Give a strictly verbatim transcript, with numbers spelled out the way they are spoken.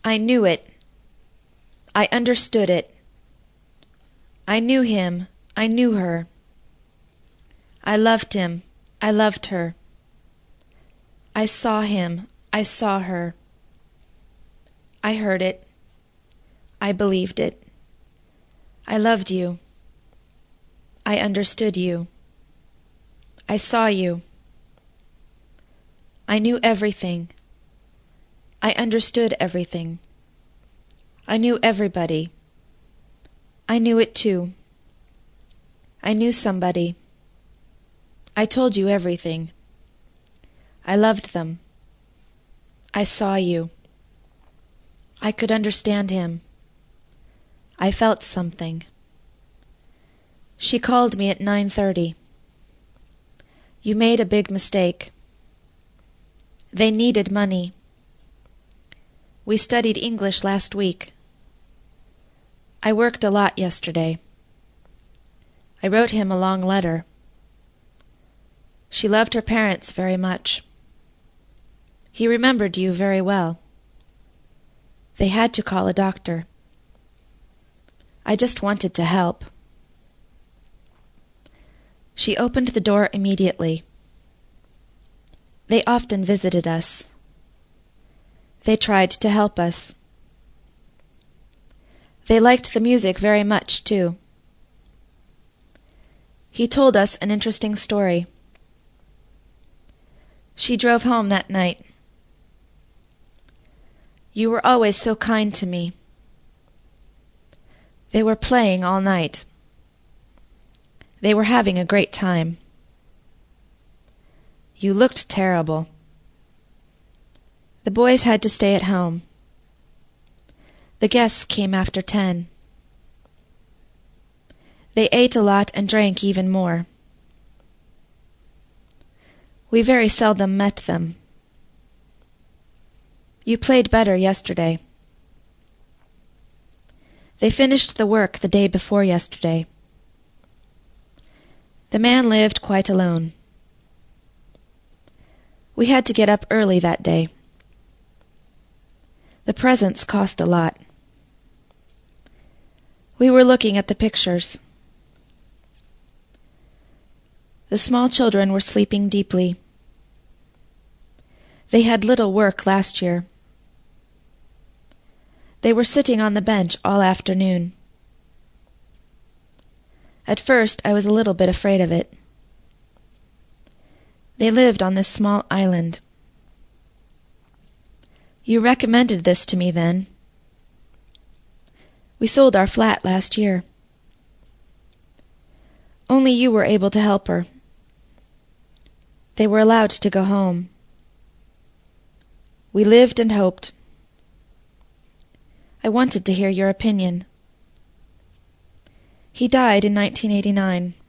I knew it. I understood it. I knew him. I knew her. I loved him. I loved her. I saw him. I saw her. I heard it. I believed it. I loved you. I understood you. I saw you. I knew everything. I understood everything. I knew everybody. I knew it too. I knew somebody. I told you everything. I loved them. I saw you. I could understand him. I felt something. She called me at nine thirty. You made a big mistake. They needed money. We studied English last week. I worked a lot yesterday. I wrote him a long letter. She loved her parents very much. He remembered you very well. They had to call a doctor. I just wanted to help. She opened the door immediately. They often visited us. They tried to help us. They liked the music very much, too. He told us an interesting story. She drove home that night. You were always so kind to me. They were playing all night. They were having a great time. You looked terrible. The boys had to stay at home. The guests came after ten. They ate a lot and drank even more. We very seldom met them. You played better yesterday. They finished the work the day before yesterday. The man lived quite alone. We had to get up early that day. The presents cost a lot. We were looking at the pictures. The small children were sleeping deeply. They had little work last year. They were sitting on the bench all afternoon. At first I was a little bit afraid of it. They lived on this small island. You recommended this to me then. We sold our flat last year. Only you were able to help her. They were allowed to go home. We lived and hoped. I wanted to hear your opinion. He died in nineteen eighty-nine.